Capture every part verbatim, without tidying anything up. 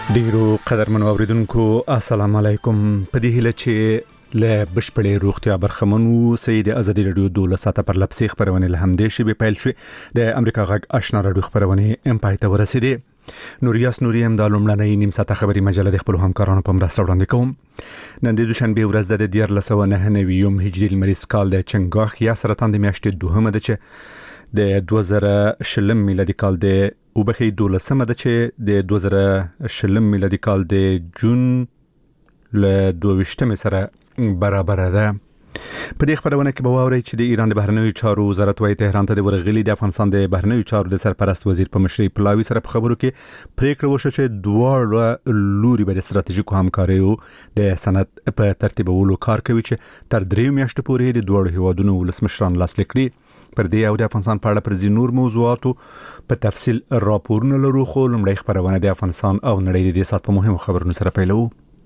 ډیرو قدرمنو اوریدونکو السلام علیکم. په دې هیله چې له بشپړې روغتیا برخمنو سید ازادي رادیو دوله ساته پر لپسې خبرونه له همدې شی به پیل شي. د امریکا غږ آشنا رادیو خبرونه ام پای ته ورسېدي. نوریاس نوریم د لومړنۍ نیم ساعته خبري مجله د خپل همکارانو په مرسته وړاندې کوم. نن د دوشنبه ورځ د دیار لسو نه نویم هجری المریز کال د چنګاخ یا سرطان د میاشتې دوهمه ده چې د دوه زره شلم میلادي کال د او بخې دولسمه ده چې د دوه زره شلم میلادي کال د جون له دوه سره برابر ده. په دې خبرونه کې به واورئ چې د ایران د بهرنیو چارو وزارت وايي تهران ته د ورغلي د افغانستان د بهرنیو چارو د سرپرست وزیر په مشرۍ پلاوي سره په خبرو کې پریکړه وشوه چې دوه لوري به د ستراتیژیکو همکاریو د سند په ترتیبولو کار کوي چې تر درې میاشتې پورې د دوه هیوادونو ولسمشران لاسلیک کړي. پر دې او د افغانستان په اړه پر ځینو نور موضوعاتو په تفصیل راپورونه لرو، خو لومړی خبرونه د افغانستان او نړۍ د دې سات په مهمو خبرونو سره پیلو.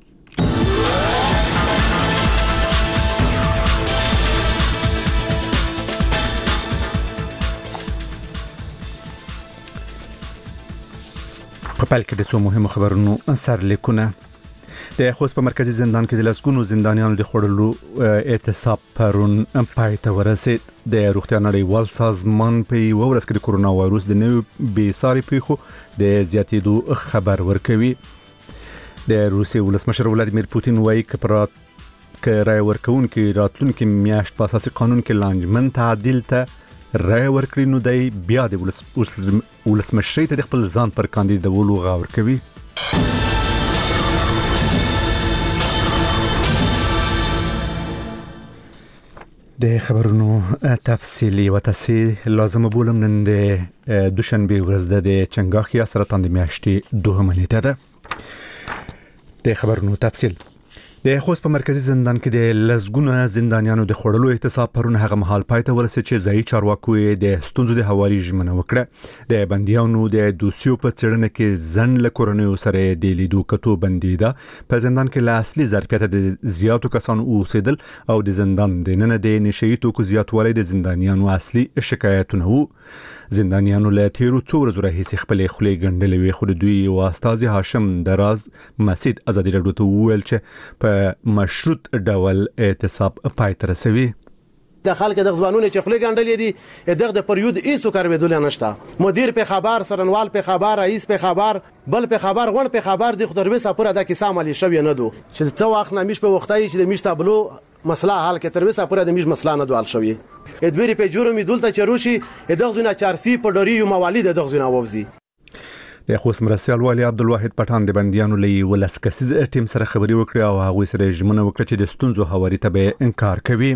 په پیل کې د څو مهمو خبرونو سرلیکونه. د خوست په مرکزی زندان کې د لسګونو زندانیانو د خړلو اعتصاب پرون پای ته ورسید. د روغتیا نړیوال سازمان په یو ورځ کې د کورونا وایروس د نوې بیساري پیښو د زیاتېدو خبر ورکوي. د روسیې ولسمشر ولادیمیر پوتین وایي چې چې رای ورکوونکي راتلونکي میاشت په اساسي قانون کې لانجمن تعدیل ته رای ورکړي نو دی بیا د ولسمشرۍ ته د خپل ځان پر کاندیدولو غور کوي. د خبرونو تفصیلی و تصحیح لازم بولم. نن د دوشنبه ورځ د چنګاخ یا سرطان د میاشتې دوهمه نیټه ده. د خبرونو تفصیل. د خوست په مرکزی زندان کې د لسګونو زندانیانو د خړلو اعتصاب پرون هغه مهال پای ته ورسېد چې ځایي چارواکو د ستونزو د حوالي ژمنه وکړه. د بندیانو د دوسیو په څېړنه کې ځن له کورنیو سره د لیدو کتو بندیده. په زندان کې له اصلي ظرفیت د زیاتو کسانو اوسېدل او د زندان د نن د نشئی توکو زیاتوالی د زندانیانو اصلي شکایتونه وو. زندانیانو له تیرو څو ورځو راهیسې خپلې خولې ګنډلې وې، خو د دوی یو استازي هاشم دراز مسعود ازادي رادیو ته وویل چې په مشروط ډول اعتصاب پای ته رسوي. د خلک د ځوانونو چې خپل ګنډلې دي دغه د پریود ایسو کارویدل نشته. مدیر په خبر، سرنوال په خبر، رئیس په خبر، بل په خبر، غون په خبر دي. خو دروي سپوره د کیسه عملی شوی نه دو چې څو وخت نمیش په وختای چې د میش تابلو مسله حل کې تر وسه پوره د میش مسله نه دوال شوی. ادویری په جوړو می دولته چروشي دغه زونه چارسي په ډری یو موالید دغه زونه ووزي. د خوست مرستیال والی عبدالواحد پټان د بندیانو لې ولسکسیز ټیم سره خبري وکړه او هغه سره ژمنه وکړه چې د ستونزو حواري ته به انکار کوي.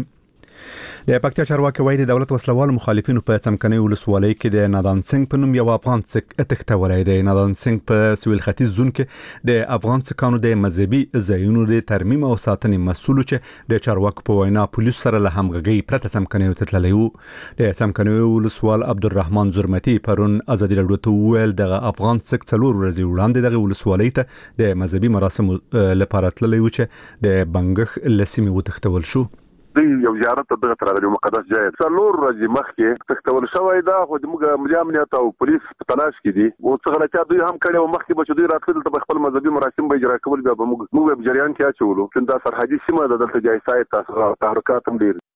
د پکتیا چارواکي وایي د دولت وسلوال مخالفینو په څمکني ولسوالۍ کې د نادان سنگ په نوم یو افغان څک تختولای دی. نادان سنگ په سویل ختیځ زون کې د افغان څکانو د مذهبي ځایونو د ترمیم او ساتنې مسؤل چې د چارواکو په وینا پولیس سره له همغږي پرته څمکني تتللی وو. د څمکني ولسوال عبدالرحمن زرمتی پرون ازادي رادیو ته ویل د افغان څک څلور ورځې وړاندې د ولسوالۍ ته د مذهبي مراسم لپاره تللی و چې د بنګخ لسیمه وتختول شو. یو زیارت دغه تر د مقدس ځای څلور ورځې مخکې تختول شوی دا، خو د موږ مجامنیت او پولیس په تلاش کې دي. او څه غلطیا دوی هم کړي او مخکې به دوی راتلل ته خپل مذهبي مراسم به اجرا کول، بیا به موږ موږ په جریان کې اچولو چې دا سرحدي سیمه د دلته جایسای تاسو تحرکات هم ډیر.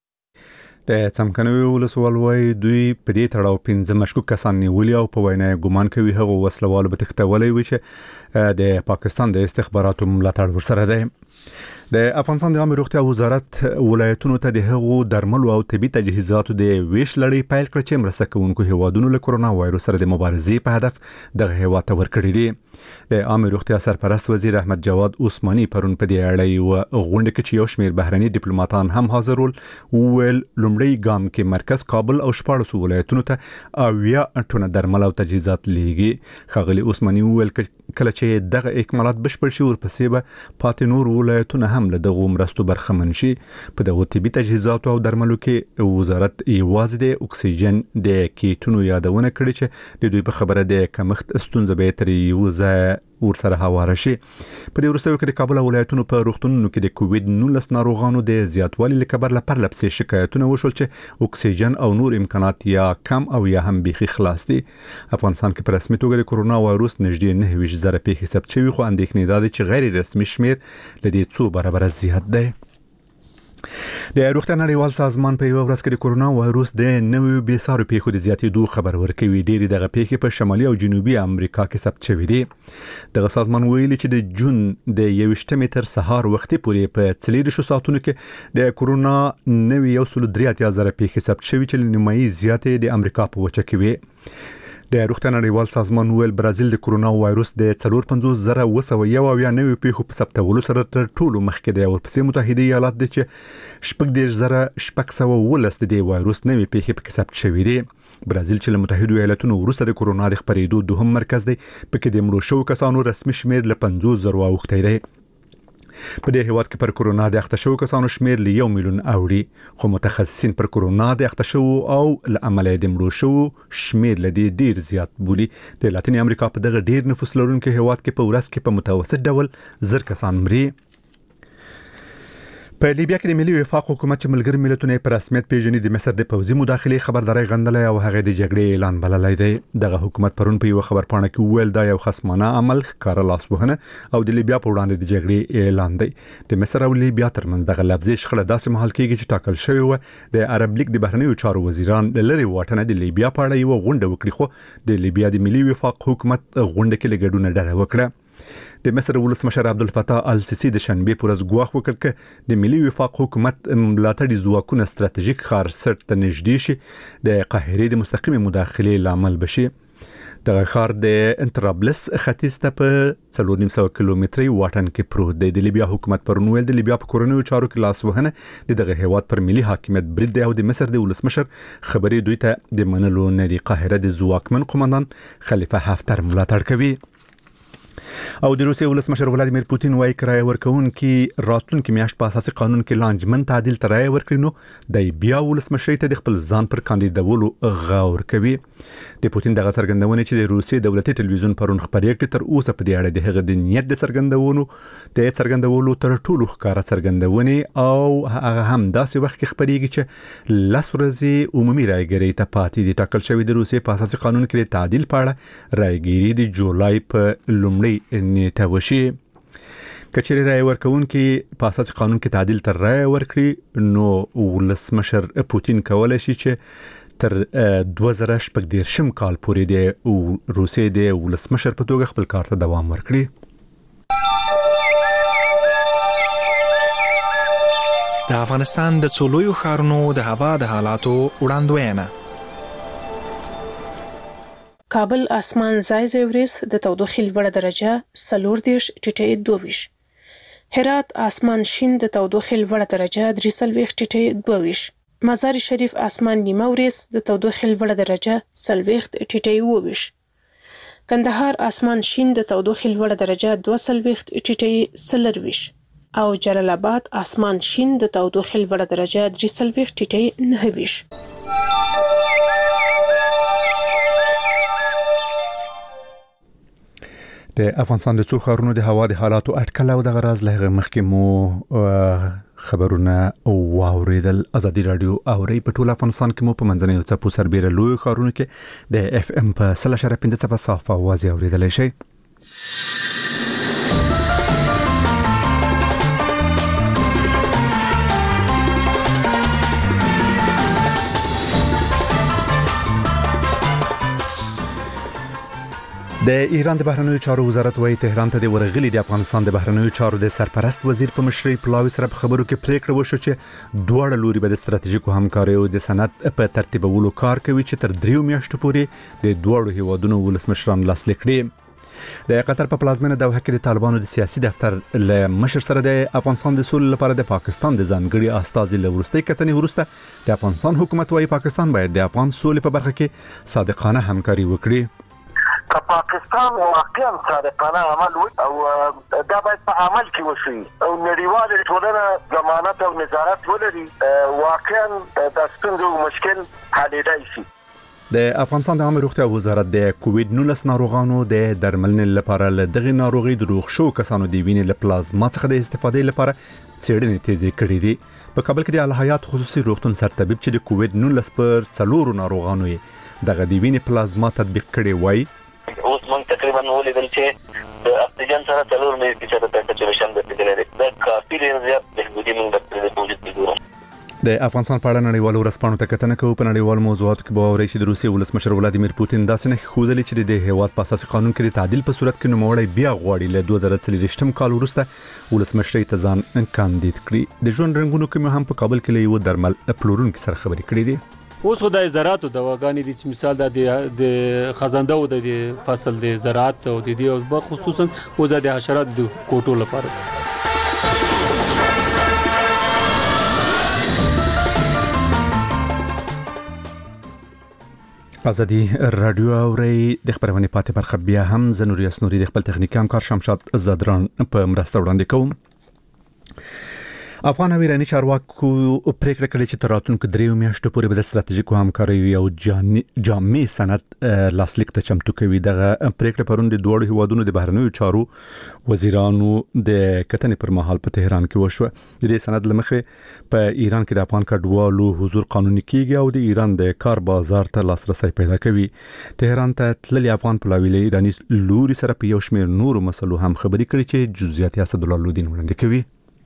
د څمکني ولسوالۍ دوی په دې تړاو پنځه مشکوک کسان نیولي او په وینا ګومان کوي هغه وسلوال به تختولای وي چې د پاکستان د استخباراتو ملاتړ ورسره دی. د افغانستان د عامه روغتیا وزارت ولایتونو ته د هغو درملو او طبي تجهیزاتو د ویش لړۍ پیل کړ چې مرسته کوونکو هیوادونو له کورونا وایروس سره د مبارزې په هدف دغه هیواد ته ورکړي دي. د عامه روغتیا سرپرست وزیر احمد جواد عثماني پرون په دې اړه یو غونډه کې چې یو شمېر بهرني ډیپلوماټان هم حاضر ول ویل لومړی ګام کې مرکز کابل او شپاړس ولایتونو ته اویا ټونه درمل او تجهیزات لیږي. ښاغلي عثماني ویل کله چې دغه اکمالات بشپړ شي ورپسې به پاتې نور ولایتونه هم له دغه مرستو برخمن شي. په دغه طبي تجهیزاتو او درملو کې وزارت یوازې د اکسیجن د کیټونو یادونه کړې چې د دوی په خبره د کمښت ستونزه به تر یو ځای ورسره هواره شي. په دې وروستیو کې د کابل ولایتونو په روغتونونو کې د کووډ نولس ناروغانو د زیاتوالي لکبر لپاره لپسې شکایتونه وشول چې اکسیجن او نور امکانات یا کم او یا هم بيخي خلاص دي. افغانستان کې په رسمي توګه د کرونا وایروس نږدې نه ویشت زره پیښې ثبت شوي، خو اندېښنې ده چې غیر رسمي شمیر لدې څو برابر زیات دی. د روغتیا نړیوال سازمان په یو ورځ کې د کرونا وایروس د نویو بیسارو پیښو د زیاتېدو خبر ورکوي. ډېری دغه پیښې په شمالي او جنوبي امریکا کې ثبت شوې دي. دغه سازمان ویلي چې د جون د یوویشتمې تر سهار وختي پورې په څلور ساعتونو کې د کرونا نوي یو سل درې اتیا زره پیښې ثبت شوې چې نیمایي زیاتې د امریکا په وچه کې وي. د روغتیا نړیوال سازمان ویل برازیل د کرونا وایروس د څلور پنځوس زره وسو یو او یا نوي پیښو په ثبتولو سره تر ټولو مخکې دی. ورپسې متحده ایالات دي چې شپږ دېرش زره شپږ سوه ولس د دې وایروس نوي پیښې په ثبت شوې دي. برازیل چې له متحده ایالاتونو وروسته د کرونا د خپرېدو دوهم مرکز دی، پکې د مړو شوو کسانو رسمي شمیر له پنځوس زره اوښتی دی. په دې هیواد کې پر کرونا د اخته شوو کسانو شمیر له یو میلیون اوړي، خو متخصصین پر کرونا د اخته شوو او له عمله د مړو شوو شمیر له دې ډیر زیات بولي. د لاتینی امریکا په دغه ډیر نفوس لرونکي هیواد کې په ورځ کې په متوسط ډول زر کسان مري. په لیبیا کې د ملي وفاق حکومت چې ملګری ملتونه په رسمیت پیژني د مصر د پوځي مداخلې خبرداري غندلې او هغه د جګړې اعلان بللی دی. دغه حکومت پرون په یو خبر پاڼه کې ویل دا یو خصمانه عمل ښکاره لاسوهنه او د لیبیا په وړاندې د جګړې اعلان دی. د مصر او لیبیا ترمنځ دغه لفظي شخړه داسې مهال کېږي چې ټاکل شوی و د عرب لیگ د بهرنیو چارو وزیران لری واټنه د لیبیا په اړه یو غونډه وکړي، خو د لیبیا د ملي وفاق حکومت غونډه کې لګډونه ډډه وکړه. د مصر ولسمشر عبدالفتاح السیسی د شنبه پر ورځ ګواښ وکړ چې د ملي وفاق حکومت ملاتړي ځواکونه ستراتیژیک ښار سرت ته نږدې شي د قاهرې د مستقیمه مداخلې لامل بشي. دغه ښار د طرابلس ختیځ ته په څلور نیم سوه کیلومتري واټن کې پروت دی. د لیبیا حکومت پرون ویل د لیبیا په کورنیو چارو کې لاسوهنه د دغه هیواد پر ملي حاکمیت برید دی او د مصر د ولسمشر خبرې دوی ته د منلو نه دی. قاهره د ځواکمن قومندان خلیفه حفتر ملاتړ کوي. او د روسیې ولسمشر ولادیمیر پوتین وايي کرایه ورکوونکي راتلونکي میاشت په اساسي قانون کې لانجمن تعدیل ته رایه ورکړي، نو د بیا ولسمشر ته د خپل ځان پر کاندیدولو غور کوي. د پوتین دغه څرګندونه چې د روسیې دولتي ټلویزیون پرون خبرې کړې تر اوسه په دې اړه د هغه د نیت د څرګندونو د څرګندولو تر ټولو ښکاره څرګندونه او هغه هم داسې وخت کې خبرېږي چې لس ورځې عمومي رایګیري ته پاتې دي. ټاکل شوی د روسیې په اساسي قانون کې د تعدیل په اړه رایګیري د جولای په لومړۍ نیټه وشي. کچېرې رایه ورکوونکي په اساسي قانون کې تعدیل تر رایه ورکړي، نو ولسمشر پوتین کولای شي چې تر دوه زره شپږ دېرشم کال پورې د روسیې د ولسمشر په توګه خپل کار ته دوام ورکړي. د افغانستان د څلورو ښارونو د هوا د حالاتو وړاندوینه. کابل اسمان ځای ځای وريس د تودوخې لوړه درجه څلور دېرش ټیټه دوه ویشت. هرات اسمان شین د تودوخې لوړه درجه درې څلوېښت ټیټه دوه ویشت. مزار شریف اسمان نیمه وريس د تودوخې لوړه درجه څلوېښت ټیټه اوه ویشت. کندهار اسمان شین د تودوخې لوړه درجه دوه څلوېښت ټیټه څلور ویشت. او جلال آباد اسمان شین د تودوخې لوړه درجه درې څلوېښت ټیټه نهه ویشت. د افغانستان د څو ښارونو د هوا د حالاتو اټکل او د غراز له مخکې مو خبرونه واوریدل. ازادي رادیو اوري په ټول افغانستان کې مو په منځنۍ چپو سربېره لوی ښارونو کې د اف ام په سل اشاره پنځه صفر صاف आवाज اوریدل شي. د ایران د بهرنیو چارو وزارت وايي تهران ته د ورغلي د افغانستان د بهرنیو چارو د سرپرست وزیر په مشرۍ پلاوي سره په خبرو کې پریکړه وشو چې دواړه لوري به د ستراتیژیکو همکاریو د سند په ترتیبولو کار کوي چې تر دریو میاشتو پورې د دواړو هیوادونو ولسمشران لاسلیک کړي. د قطر په پلازمینه دوحه کې د طالبانو د سیاسي دفتر له مشر سره د افغانستان د سولې لپاره د پاکستان د ځانګړي استازي له وروستۍ کتنې وروسته د افغانستان حکومت وايي پاکستان باید د افغان سولې په برخه کې صادقانه همکاري وکړي. که پاکستان واقعا صادقانه عمل وکړي او دا باید په عمل کې وشي او نړیواله ټولنه ضمانت او نظارت ولري، واقعا د ستونزو مشکل حلېدای شي. د افغانستان د عامه روغتیا وزارت د کووډ نولس ناروغانو د درملنې لپاره له دغه ناروغي د روغ شو کسانو د وینې له پلازما څخه د استفادې لپاره څېړنې تیزې کړې دي. په کابل کې د الحیات خصوصي روغتون سرطبیب چې د کووډ نولس پر څلورو ناروغانو یې دغه د وینې پلازما تطبیق کړي وای. اوس موږ تقریبا ولیدل چې د اکسیجن سره څلور ملي فیصد د سچوریشن د پیډلې د کافي ډیر زیات بهبودي موږ د پروژې په ګورو. د افغانستان په اړه نړیوالو ورځپاڼو ته کتنه کوي. په نړیوالو موضوعاتو کې به اوري چې د روسیې ولسمشر ولادیمیر پوتین داسې نه ښودلې چې د هیواد په اساسي قانون کې د تعدیل په صورت کې نوموړی بیا غواړي له دوه زره څلوېښتم کال وروسته ولسمشرۍ ته ځان کاندید کړي. د ژوند رنګونو کې هم په کابل کې له یو درمل پلورونکو سره خبرې کړې دي. اوس خدای زراعت او دواګانې دي چې مثال د د خزنده او د فصل د زراعت او د دې او خصوصا او د حشرات د کوټو لپاره. ازادي رادیو اوري د خبرونه پاتې برخه بیا هم زنوري اسنوري د خپل تخنیکی همکار شمشاد زادران په مرسته وړاندې کوم. افغان او ایرانی چارواکو پریکړه کړې چې تر راتلونکو دریو میاشتو پورې به د ستراتیژیکو همکاریو یو جامع سند لاسلیک ته چمتو کوي. دغه پریکړه پرون د دوه هیوادونو د بهرنیو چارو وزیرانو د کتنې پر مهال په تهران کې وشوه. د دې سند لمخې په ایران کې د افغان کډوالو حضور قانوني کیږي او د ایران د کار بازار ته لاسرسي پیدا کوي. تهران ته تللي افغان پلاوی له ایرانی لوري سره په یو شمېر نورو مسلو هم خبرې کړې چې جزئیات اسد الله لودین وړاندې کوي.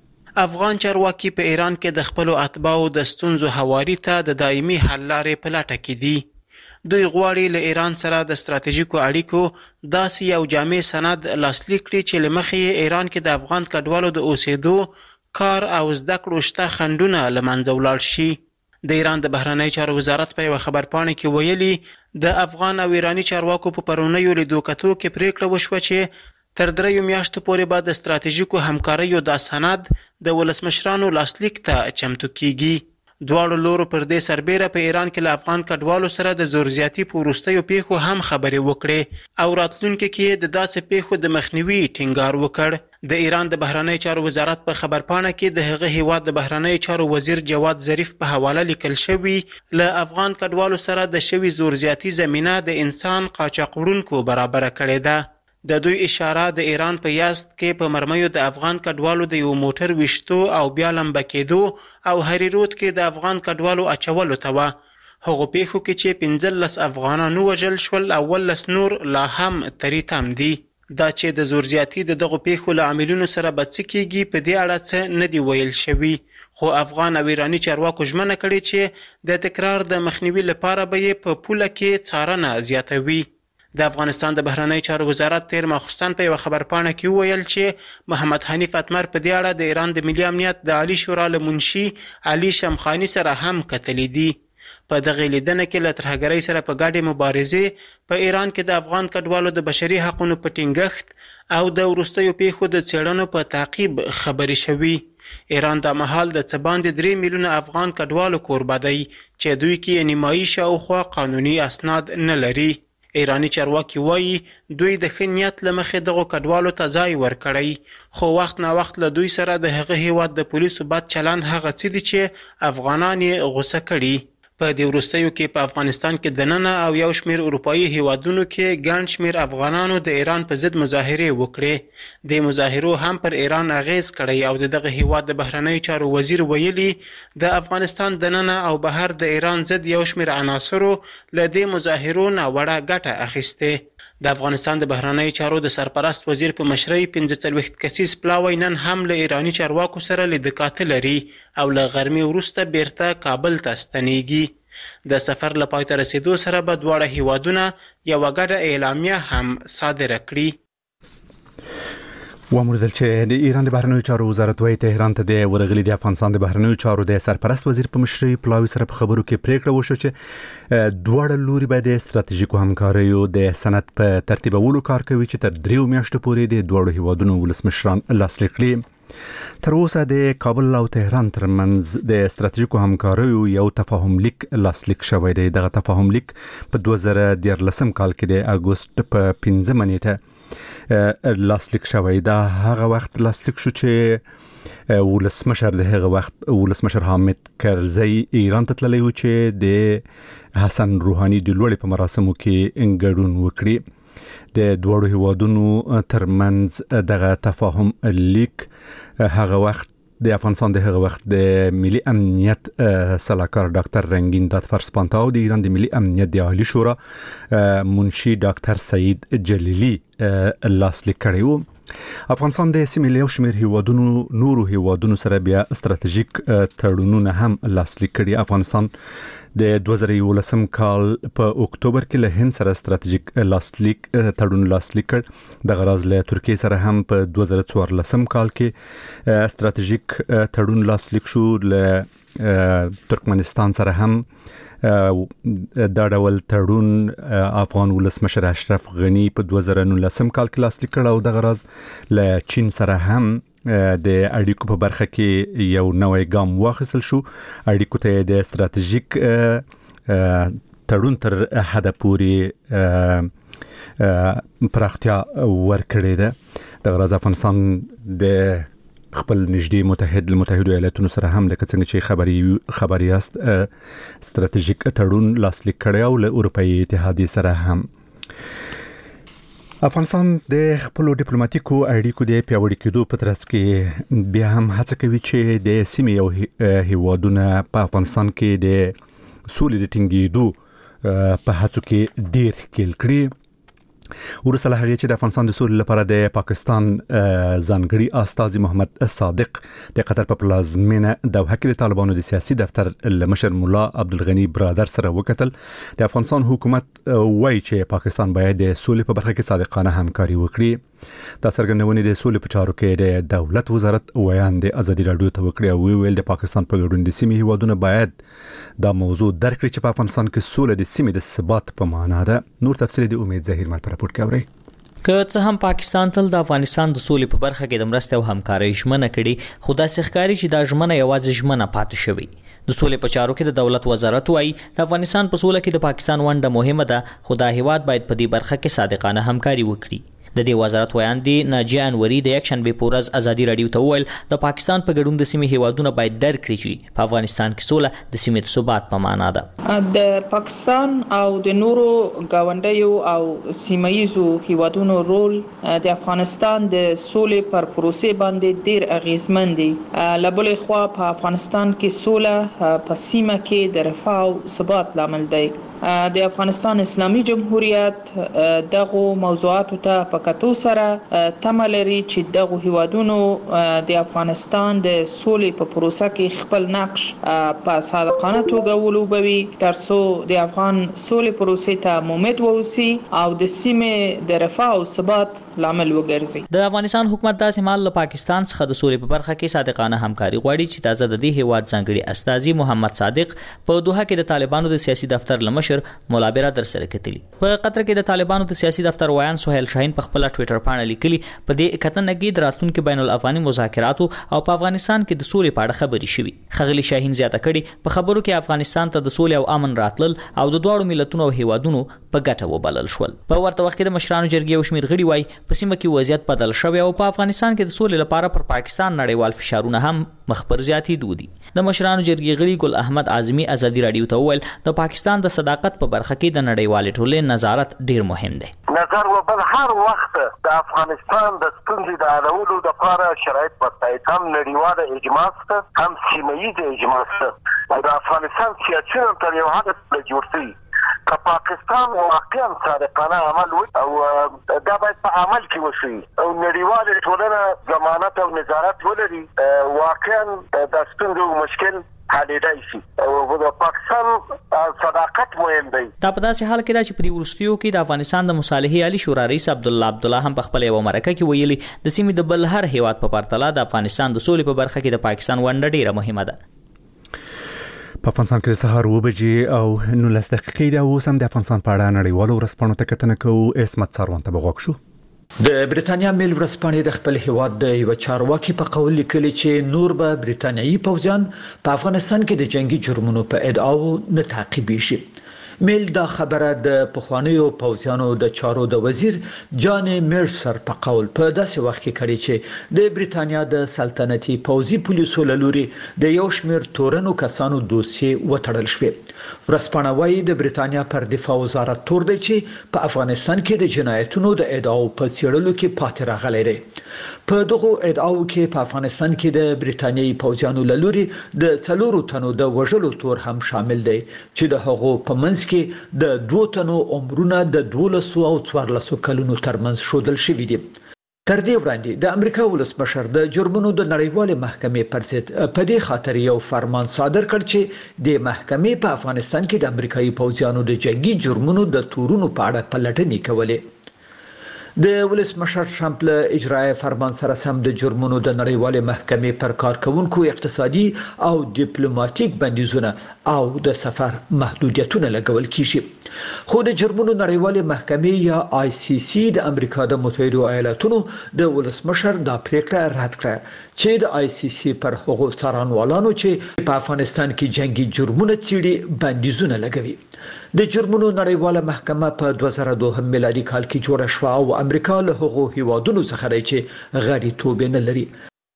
افغان چارواکي په ایران کې د خپل اتباعو د ستونزو حوالي ته د دایمي حل لارې په لټه کې دي. دوی غواړي له ایران سره د ستراتیژیکو اړیکو داسې یو جامع سند لاسلیک کړي چې له مخې ایران کې د افغان کډوالو د اوسېدو کار او زده کړو شته خنډونه له منځه ولاړ شي. د ایران د بهرنی چارو وزارت په یو خبرپاڼه کې ویلي د افغان او ایرانی چارواکو په پرونیو لیدو کتو کې پریکړه وشوه چې تر دریو میاشتو پورې به د ستراتیژیکو همکاریو دا سند د ولسمشرانو لاسلیک ته چمتو کیږي. دواړو لورو پر دې سربېره په ایران کې له افغان کډوالو سره د زورزیاتي په وروستیو پیښو هم خبرې وکړې او راتلونکي کې د داسې پیښو د مخنیوي ټینګار وکړ. د ایران د بهرنی چارو وزارت په خبرپاڼه کې د هغه هیواد د بهرنی چارو وزیر جواد ظریف په حواله لیکل شوی له افغان کډوالو سره د شوی زورزیاتي زمینه د انسان قاچاق وړونکو برابر کړې ده. د دوی اشاره د ایران په یزد کې په مرمیو د افغان کډوالو د یو موټر وشتو او بیا لمبه کېدو او هریرود کې د افغان کډوالو اچولو ته وه. هغو پیښو کې چې پنځلس افغانانو وژل شول او ولس نور لا هم تری تم دي. دا چې د زورزیاتي د دغو پیښو له عاملونو سره به څه کیږي په دې اړه څه نه دي ویل شوي، خو افغان او ایرانی چارواکو ژمنه کړې چې د تکرار د مخنیوي لپاره به یې په پوله کې څارنه زیاتوي. د افغانستان د بهرنی چارو وزارت تیر ماخوستن په یو خبرپاڼه کې وویل چې محمد حنیف اتمر په دې اړه د ایران د ملي امنیت د عالی شورا له منشي علي شمخاني سره هم کتلي دي. په دغه لیدنه کې له ترهګرۍ سره په ګډه مبارزې په ایران کې د افغان کډوالو د بشري حقوقو په ټینګښت او د وروستیو پیښو د څېړنو په تعقیب خبرې شوي. ایران د مهال د څه باندې درې میلیونه افغان کډوالو کوربه دی چې دوی کې نیمایي شاوخوا قانوني اسناد نه لري. ایرانی چارواکي وایي دوی د ښه نیت له مخې دغو کډوالو ته ځای ورکړی، خو وخت نا وخت له دوی سره د هغه هیواد د پولیسو بد چلند هغه څه دي چې افغانان یې غوسه کړي. په دې وروستیو کې په افغانستان کې دننه او یو شمېر اروپایي هیوادونو کې ګڼ شمېر افغانانو د ایران په ضد مظاهرې وکړې. د مظاهرو هم پر ایران اغیز کړی او د دغه هیواد د بهرنیو چارو وزیر ویلي د افغانستان دننه او بهر د ایران ضد یو شمېر عناصرو له دې مظاهرو ناوړه ګټه اخیستې. د افغانستان د بهرنیو چارو د سرپرست وزیر په مشرۍ پنځه څلوېښت کسیز پلاوی نن هم له ایرانی چارواکو سره لیدکاته لري او له غرمې وروسته بیرته کابل ته ستنیږي. د سفر له پای ته رسیدو سره به دواړه هیوادونه یوه ګډه اعلامیه هم صادره کړي. وامردل چې د ایران د بهرنیو چارو وزارت وايي تهران ته د ورغلي د افغانستان د بهرنیو چارو د سرپرست وزیر په مشرۍ پلاوی سره په خبرو کې پریکړه وشوه چې دواړه لوري به د ستراتیژیکو همکاریو د سند په ترتیبولو کار کوي چې تر دریو میاشتو پورې د دواړو هیوادونو ولسمشران لاسلیک کړي. تر اوسه د کابل او تهران ترمنځ د ستراتیژیکو همکاریو یو تفاهم لیک لاسلیک شوی دی. دغه تفاهم لیک په دوه زره دیارلسم کال کې د اګوست په پنځمه نیټه لاسلیک شوی دا هغه وخت لاسلیک شو چې ولسمشر د هغه وخت ولسمشر حامد کرزی ایران ته تللی و چې د حسن روحانی د لوړې په مراسمو کې ګډون وکړي. د دوړو هیوادونو ترمنځ دغه تفاهم لیک هغه وخت د افغانستان د هغه وخت د ملي امنیت سلاکار ډاکټر رنگین دادفر سپانتاو د ایران د ملي امنیت د عالی شورا منشي ډاکټر سعید جلیلی لاسلیک کړی و. افغانستان د سیمې له شمیر هیوادونو نورو هیوادونو سره بیا استراتیژیک تړونونه هم لاسلیک کړي. افغانستان د دوه زره یولسم کال په اکتوبر کې له هند سره استراتیژیک لاسلیک تړون لاسلیک کړ. د غراز له ترکیه سره هم په دوه زره څوارلسم کال کې استراتیژیک تړون لاسلیک شو. له ترکمنستان سره هم دا ډول تړون افغان ولسمشر اشرف غنی په دوه زره نولسم کال کې لاسلیک کړ او د غراز له چین سره هم د اړیکو په برخه کې یو نوې ګام واخیستل شو. اړیکو ته د استراتیژیک تړون تر حد پورې پراختیا ورکړې ده. د غراز افغانستان د خپل نږدې متحد المتحدو ایالاتونو سره هم لکه څنګه چې خبري خبري است استراتیژیک تړون لاسلیک کړی او له اروپאי اتحادیه سره هم. افغانستان د خپل ډیپلوماټیکو اړیکو د پیاوړي کېدو په ترڅ کې بیا هم هڅه کوي چې د سیمې او هیوادونو په افغانستان کې د سولې د ټینګېدو په هڅو کې ډیر کېل کړی. ورسره هغه چې د افغانستان د سولې لپاره د پاکستان ځانګړي استاذ محمد صادق د قطر په پلازمینه دوحه کې د طالبانو د سیاسي دفتر مشر مولا عبدالغنی برادر سره وکتل. د افغانستان حکومت وایي چې پاکستان باید د سولې په برخه کې صادقانه همکاري وکړي. دا څرګندونه د سولې په چارو کې د دولت وزارت ویاند ازادي راډیو ته وکړه او ویل د پاکستان په ګډون د سیمې هیوادونو باید دا موضوع درک کړي چې په افغانستان کې سوله د سیمې د ثبات په معنا ده. نور تفصیل د امید ظاهر مل پر راپورټ کوي. که څه هم پاکستان تل د افغانستان د سولې په برخه کې د مرستې او همکارۍ ژمنه کړې، خو داسې ښکاري چې دا ژمنه یوازې ژمنه پاتې شوې. د سولې په چارو کې د دولت وزارت وايي د افغانستان په سوله کې د پاکستان ونډه مهمه ده، خو دا هیواد باید په دې برخه کې صادقانه همکاري وکړي. د دې وزارت ویاندې ناجیه انوري د یک شنبه په ورځ ازادي راډیو ته وویل د پاکستان په ګډون د سیمې هیوادونه باید درک کړي چې په افغانستان کې سوله د سیمې د ثبات په معنا ده. د پاکستان او د نورو گاونډیو او سیمایي هیوادونو رول د افغانستان د سولې پر پروسې باندې ډیر اغیزمن دی. لبلې خوا په افغانستان کې سوله په سیمه کې د رفاه او ثبات لامل دی. د افغانستان اسلامي جمهوریت دغه موضوعاتو ته په کتو سره تمه لري چې دغه هیوادونو د افغانستان د سولې په پروسه کې خپل نقش په صادقانه توګه ولوبوي ترڅو د افغان سولې پروسې ته مومد ووسی او د سیمې د رفاه او ثبات لامل وګرځي. د افغانستان حکومت داسې مال له پاکستان څخه د سولې په برخه کې صادقانه همکاري غواړي چې تازه د دې هیواد ځانګړي استاذ محمد صادق په دوحه کې د طالبانو د سیاسي دفتر لمشر مولا برادر سره کتلی. په قطر کې د طالبانو د سیاسي دفتر ویان سہیل شاهین په خپل ټوئیټر باندې لیکلي په دې کتنه کې د راتلونکو بین الافغاني مذاکراتو او په افغانستان کې د سولې په اړه خبري شوې. خغلی شاهین زیاته کړي په خبرو کې افغانستان ته د سولې او امن راتلل او د دوه ملتونو او هیوادونو په ګټه وبلل شول. په ورته وخت کې د مشرانو جرګې او شمیر غړي وای په سیمه کې وضعیت بدل شوی او په افغانستان کې د سولې لپاره پر پاکستان نړیوال فشارونه هم مخبر زیاتی دودي. د مشرانو جرګې غړي ګل احمد اعظمي ازادي راډیو ته وویل د پاکستان د صداقت په برخه کې د نړیوال ټولنې نظارت ډیر مهم دی. نظر وبل هر وخت د افغانستان د ستونزې د حلولو لپاره شرایط برتاید هم نړیواله اجماع سته هم سیمه‌ییزه اجماع سته او د افغانستان سیاسي تر یو حد جوړ شي. که پاکستان واقعا صادقانه عمل وکړي او دا باید په عمل کې وشي او نړیواله ټولنه ضمانت او نظارت ولري واقعا د ستونزو مشکل حلیدای شي او د پاکستان صداقت مهم دی. دا په داسې حال کې چې په دې وروستیو کې د افغانستان د مصالحې عالی شورا رئیس عبد الله عبد الله هم په خپل یو مرکه کې ویلي د سیمې د بل هر هیواد په پرتله د افغانستان د سولې په برخه کې د پاکستان ونډه ډیره مهمه ده. په افغانستان کې سهار و بجې او نولس دقیقې د اوس هم د افغانستان په اړه نړیوالو ورځپاڼو ته کتنه کوو. اسمت ساروان ته بغوښ شو. د بریتانیا میل ورځپاڼې د خپل هیواد د یو چارواکي په قول لیکلي چې نور به بریتانیایي پوځیان په افغانستان کې د جنگي جرمونو په ادعاو نه تعقیب شي. میل دا خبره د پخوانیو پوځیانو د چارو د وزیر جان میرسر په قول په داسې وخت کې کړي چې د بریتانیا د سلطنتي پوځي پولیسو لوري د یو شمېر تورنو کسانو دوسیې وټړل شوې. ورځپاڼه وايي د بریتانیا پر دفاع وزارت تور دی چې په افغانستان کې د جنایتونو د ادعاو په څېړلو کې پاتې راغلی دی. په دغه ادعاو کې په افغانستان کې د بریتانیایي پوځیانو لوري د څلورو تنو د وژلو تور هم شامل دی چې د هغو په منځ کې د دوه تنو عمرونه د دولس او څوارلس کلونو ترمنځ شودل شوي دي. تر دې وړاندې د امریکا ولسمشر د جرمونو د نړیوالې محکمې پر ضد په دې خاطر یو فرمان صادر کړ چې د محکمې په افغانستان کې د امریکایي پوځیانو د جنگي جرمونو د تورونو په اړه پلټنې کولې. د ولسمشر ټرمپ له اجرایي فرمان سره سم د جرمونو د نړیوالې محکمې پر کارکونکو اقتصادي او ډیپلوماټیک بندیزونه او د سفر محدودیتونه لګول کیږي. خو د جرمونو نړیوالې محکمې یا آی سی سی د امریکا د متحده ایالاتونو د ولسمشر دا پریکړه رد کړه چې د آی سی سی پر هغو څارنوالانو چې په افغانستان کې جنگي جرمونه څېړي بندیزونه لګوي. د جرمونو نړیواله محکمه په دوه زره دوه میلادي کال کې جوړه شوه او امریکا له هغو هیوادونو څخه دی چې غړیتوب نه لري.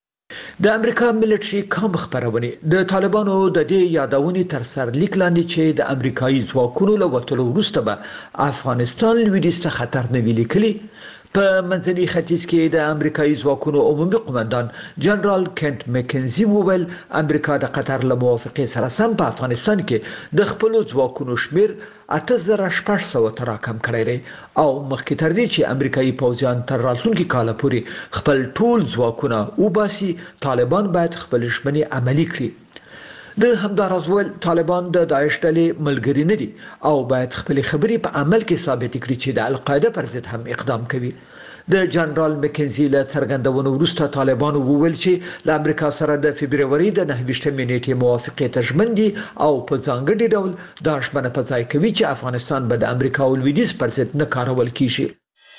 د امریکا ملټري کام خبرونه د طالبانو د دې یادونې تر سر لیک لاندې چې د امریکایي ځواکونو له وټلو وروسته به افغانستان لویدیځ ته خطر نه ویلي کلی. په منځني ختیځ کې د امریکایي ځواکونو عمومي قومندان جنرال کنت مکنزي وویل امریکا د قطر له موافقې سره سم په افغانستان کې د خپل ځواکونو شمیر اته زره شپږ سوه ته راکم کړی دی او مخکې تر دې چې امریکایي پوځیان تر راتلونکي کال پورې خپل ټول ځواکونه وباسي طالبان باید خپل ژمنې عملي کړي. د همداراز ول طالبان د داعش ډلې ملګری نه دي او باید خپل خبرې په عمل کې ثابت کړي چې د القاعده پر ضد هم اقدام کوي. د جنرال مکنزي له څرګندونو وروسته طالبان وویل چې له امریکا سره د فبرवरी د نهه ویشتمې نیټې موافقې ته ژمن دي او په ځانګړي ډول دا ژمنه په ځای کوي چې افغانستان به د امریکا او لویدیځ پر ضد نه کارول کیږي.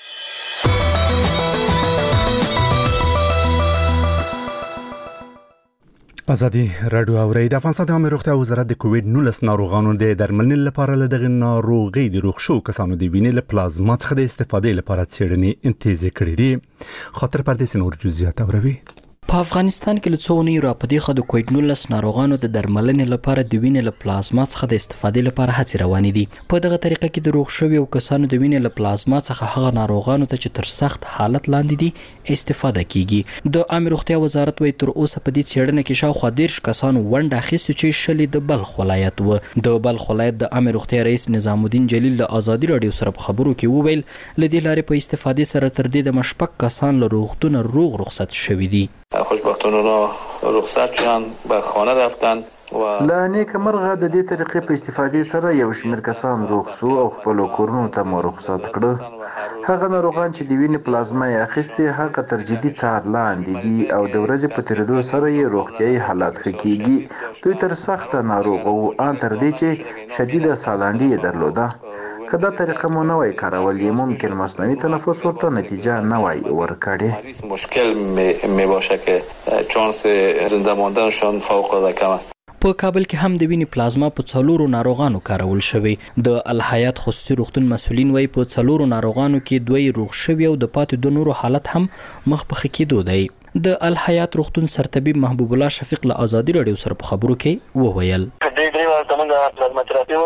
ازادي رادیو اوري د افغانستان د عامه روغتیا وزارت د کووډ نولس ناروغانو د درملنې لپاره له دغه ناروغي د روغ شو کسانو د وینې له پلازما څخه د استفادې لپاره څېړنې انتیزه کړې دي. خاطر پردیس نور جزئیات اوروي. په افغانستان کې له څو اونیو راپدې خو د کووډ نولس ناروغانو د درملنې لپاره د وینې له پلازما څخه د استفادې لپاره هڅې روانې دي. په دغه طریقه کې د روغ شویو کسانو د وینې له پلازما څخه هغه ناروغانو ته چې تر سخت حالت لاندې دي استفاده کیږي. د عامه روغتیا وزارت وایي تر اوسه په دې څېړنه کې شاوخوا دېرش کسانو ونډه اخیستې چې شلې د بلخ ولایت و. د بلخ ولایت د عامه روغتیا رئیس نظام الدین جلیل له ازادي رادیو سره په خبرو کې وویل ل دې لارې په استفادې سره تر دې د مشپک کسان له روغتون روغ رخصت شوي دي. خوشبختانه رخصت شدن به خانه رفتن و لا نیک مرغه د دې طریقې په استفادې سره یو شمېر کسان روغ شو او خپل کورونو ته مو رخصت کړه. هغه ناروغان چې د وینې پلازما یې اخیستې هغه تر جدي څار لاندې دي او د ورځې په تېرېدو سره یې روغتیایي حالات ښه کیږي. دوی تر سخته ناروغه وو ان تر دې چې شدیده سالنډي یې درلوده. که دا طریقه مو نه وای کارول یې ممکن مصنوعي تنفس ورته نتیجه نه وای ورکړې. مشکل می باشه که چانس زنده ماندنشان فوق العاده کم است. په کابل کې هم د وینې پلازما په څلورو ناروغانو کارول شوی. د الحیات خصوصي روغتون مسؤلین وایي په څلورو ناروغانو کې دوی روغ شوي او د پاتې دوه نورو حالت هم مخ په ښه کېدو دی. د الحیات روغتون سرطبیب محبوب الله شفیق له ازادي رادیو سره په خبرو کې وویل دې درې ورته موږ پلازما تراپي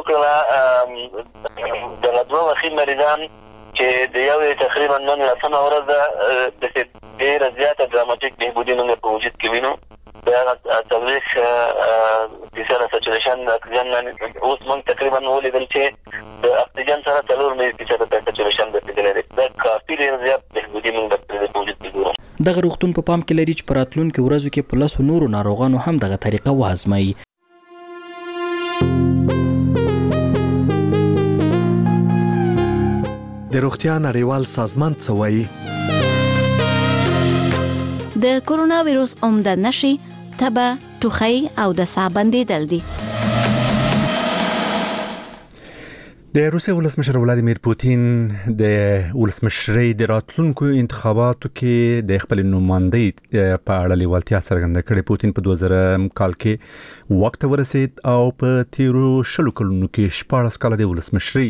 وکړه. د دوه وخت مریضان چې د یو تقریبا نن لسمه ورځ د ډېر زیاته دراماتیک بهبودي موږ په وجود کې وینو. د تبلیغ فیصده سچوریشن اکسیجن اوس موږ تقریبا ولیدل چې د اکسیجن سره څلور ملي فیصده سچوریشن رسیدلی دی. دا کافي ډېر زیات بهبودي موږ په وجود کې ګورو. دغه روغتون په پام کې لري چې په راتلونکو ورځو کې په لسو نورو ناروغانو هم دغه طریقه وازمایي. د روغتیا نړیوال سازمان څه وایي؟ د کورونا وایروس عمده نښې تبه، ټوخی او د ساه بندېدل دي. د روسیې ولسمشر ولادیمیر پوتین د ولسمشرۍ د راتلونکو انتخاباتو کې د خپل نمائندګۍ په اړه لیوالتیا څرګنده کړې. پوتین په دوه زره کال کې وخت ورسید او په تیرو شلو کلونو کې شپاړس کاله د ولسمشرۍ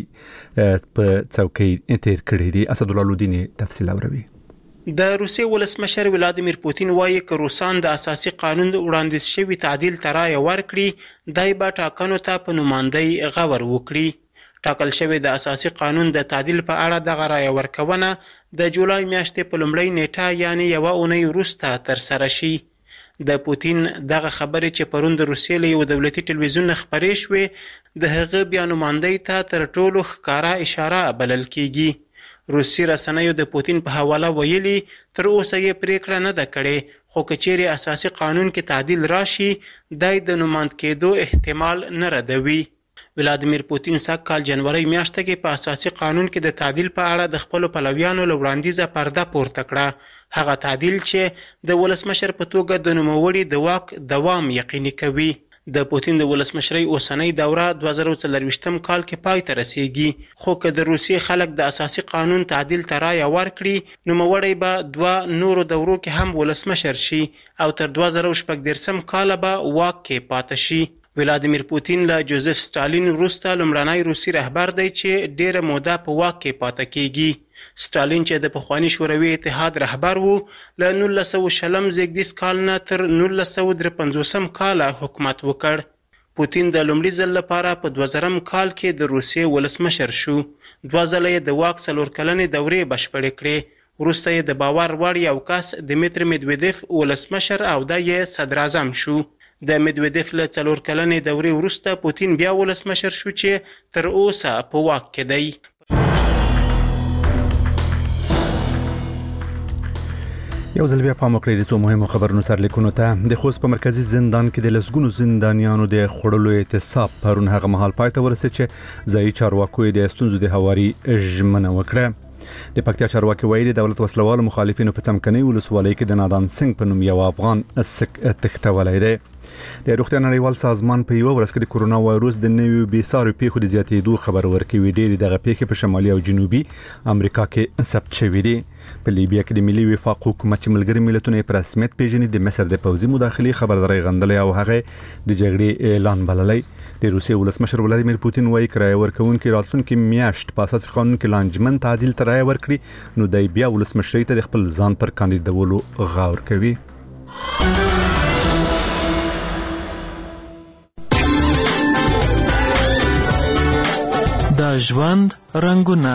په څوکۍ تیر کړې دي. اسدالله لودینی تفصیل اوري. د روسیې ولسمشر ولادیمیر پوتین وایي که روسان د اساسي قانون وړاندیز شوی تعدیل ته رایه ورکړي دای به ټاکنو ته په نمائندګۍ غور وکړي. ټاکل شوی د اساسي قانون د تعدیل په اړه دغه رایه ورکونه د جولای میاشتې په لومړۍ نیټه یعنی یوه اونۍ وروسته ترسره شي. د پوتین دغه خبرې چې پرون د روسیې له یو دولتي ټلویزیون خبرې شوې د هغه بیا نمائندګۍ ته تر ټولو ښکاره اشاره بلل کیږي. روسي رسنیو د پوتین په حواله ویلي تر اوسه یې پریکړه نه ده کړې، خو که چیرې اساسي قانون کې تعدیل راشي دای د نمائند کېدو احتمال نه ردوي. ولادیمیر پوتین سږ کال جنوري میاشته کې په اساسي قانون کې د تعدیل په اړه د خپلو پلویانو له وړاندیزه پرده پورته کړه. هغه تعدیل چې د ولسمشر په توګه د نوموړي د واک دوام یقیني کوي. د پوتین د ولسمشرۍ اوسنۍ دوره دوه زره څلرویشتم کال کې پای ته رسیږي، خو که د روسیې خلک د اساسي قانون تعدیل ته رایه ورکړي نوموړی به دوه نورو دورو کې هم ولسمشر شي او تر دوه زره شپږ دېرشم کاله به واک کې پاتې شي. ولادیمیر پوتین له جوزف ستالین وروسته لومړنی روسي رهبر دی چې ډیره موده په واک کې پاتې کیږي. ستالین چې د پخواني شوروي اتحاد رهبر وو له نولس سوه شلم زیږدیز کال نه تر نولس سوه درې پنځوسم کاله حکومت وکړ. پوتین د لومړي ځل لپاره په دوه زرم کال کې د روسیې ولسمشر شو. دوه ځله یې د واک څلور کلنې دورې بشپړې کړې. وروسته یې د باور وړ یو کس دمیتر میدویدیف ولسمشر او د یې صدر اعظم شو. د میدویدیف له څلور کلنې دورې وروسته پوتین بیا ولسمشر شو چې تر اوسه په واک کې دی. یو ځل بیا پام وکړئ د څو مهمو خبرونو سرلیکونو ته. د خوست په مرکزی زندان کې د لسګونو زندانیانو د خوړلو اعتصاب پرون هغه مهال پای ته ورسید چې ځایي چارواکو د ستونزو د هواري ژمنه وکړه. د پکتیا چارواکي وایي د دولت وسلوالو مخالفینو په څمکنۍ ولسوالۍ کې د نادان سنگ په نوم یو افغان تښتولی دی. د روغتیا نړیوال سازمان په یو ورځ کې د کورونا وایروس د نویو بېسارو پیښو د زیاتېدو خبر ورکوي. ډېرې دغه پیښې په شمالي او جنوبي امریکا کې ثبت شوې دي. په لیبیا کې د ملي وفاق حکومت چې ملګري ملتونه یې په رسمیت پیژني د مصر د پوځي مداخلې خبرداری غندلی او هغه د جګړې اعلان بللی. د روسیې ولسمشر ولادیمیر پوتین وایي که رایه ورکوونکي راتلونکي میاشت په اساسي قانون کې لانجمن تعدیل ته رایه ورکړي نو دی بیا ولسمشرۍ ته د خپل ځان پر کاندیدولو غور کوي. د ژوند رنگونه.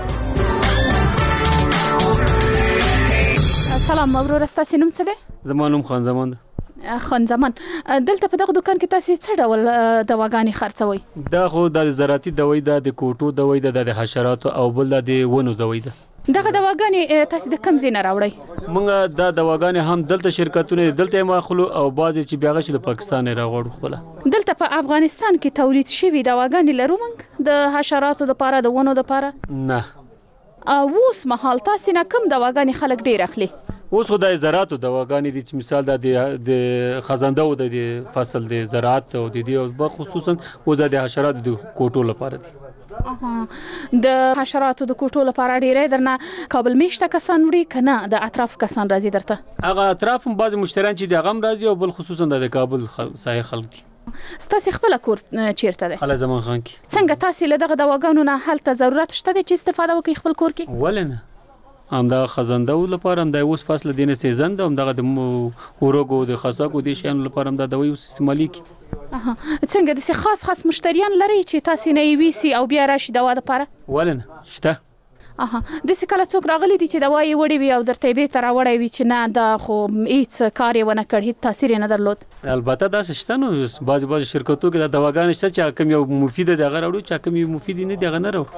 سلام ورور، ستاسو نوم څه دی؟ زما نوم خان زمان دی. خان زمان، دلته په دغه دکان کې تاسو څه ډول دواګانې خرڅوي؟ دا خو د زراعتي دوی ده، د کوټو دوی ده، د حشراتو او بل د ونو دوی ده. دغه دواګانې تاسو د کوم ځای نه راوړئ؟ موږ دا دواګانې هم دلته شرکتونه دلته ماخلو او بعضی چې بیا غش د پاکستان راغړو. خپل دلته په افغانستان کې تولید شوی دواګانې لرو موږ د حشراتو لپاره، د ونو لپاره؟ نه. او اوس مهال تاسو نه کوم دواګانې خلک ډیر اخلي؟ اوس خو د زراعتو دواګانې دي چې مثال د د خزنده او د فصل د زراعت او د دې خصوصا او د حشراتو د کوټو لپاره دي. د حشراتو د کوټو لپاره ډیره درنه کابل میشته کسان وړي کنه د اطراف کسان راځي درته؟ هغه اطراف هم بعض مشتریان چې د غم راځي او بل خصوصا د کابل سایه خلک دي. ستاسو خپل کور چیرته دی؟ خلا زمان خان کې. څنګه تاسو له دغه دواګانو نه هلته ضرورت شته چې استفاده وکړئ خپل کور کې؟ ولنه هم دا خزنده لپاره هم د اوس فصل دینه سیزن ده، هم دغه د ورګو د خاصاکو د شیانو لپاره هم دا دوی استعمالي کی. اها څنګه د خاص خاص مشتریان لري چې تاسو نه ویسي او بیا راشي دوا لپاره؟ ولنه شته. اها د څه کله څوک راغلي دي چې دوايي وړي وي او درته به تر وړي وي چې نه دا خو هیڅ کار یې ونه کړ، هیڅ تاثیر نه درلود؟ البته دا شته نو بعض بعض شرکتو کې د دواګانې شته چې کوم یو مفید دی هغه راوړو، چې کوم یو مفید نه دی هغه نه راوړو.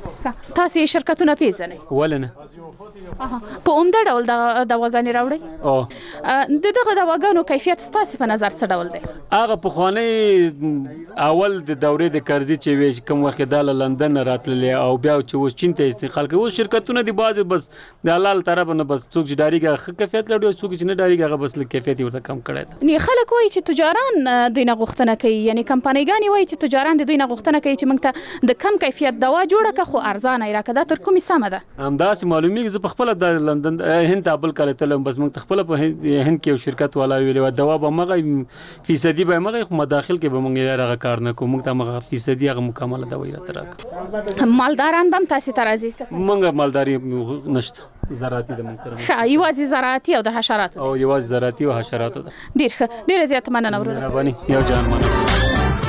تاسو شرکتونه پیژنئ؟ ولنه په عمده ډول د دواګانې راوړي او د دغه دواګانو کیفیت ستاسو په نظر څه ډول دی؟ هغه په خوانی اول د دورې د قرضې چې وی کوم وخت د لندن راتللی او بیا چې اوس چین ته انتقال کوي، اوس شرکتونه دی بعض بس د حلال طرف نه بس څوک چې ډاریږي ښه کیفیت لري، څوک چې نه ډاریږي هغه بس لږ کیفیت ورته کم کړی دی. نه خلک وایي چې تجاران دوی نه غوښتنه کوي، یعنی کمپنیګانې وایي چې تجاران دوی نه غوښتنه کوي چې موږ ته د کم کیفیت دوا جوړه کړه خو ارزانه یې راکړه. دا تر کومې سمه ده؟ همداسې معلومیږي. زه په خپله د لندن هند ته بل کال تلم، بس موږ ته خپله په هند کې یو شرکت والا ویلې وه دوا به همغه فیصدي به همغه خو مداخل کې به موږ هغه کار نه کوو، موږ ته همغه فیصدي هغه مکمله دوا یې راته راکړه. مالداران به هم تاسې ته راځي؟ موږ مالداري نشته، زراعتي د موږ سره ښه، یوازې زراعتي او د حشراتو؟ او یوازې زراعتي او حشراتو ده. ډېر ښه، ډېره زیاته مننه ورونه. مهرباني، یو جان مننه.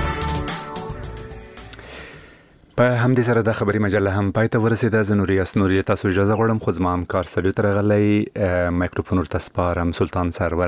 په همدې سره د خبري مجله هم پای ته ورسېده. زه نوري اسنوري تاسو اجازه غواړم، خو زما همکار سلیو تر غلې مایکروفون ورته سپارم. سلطان سرور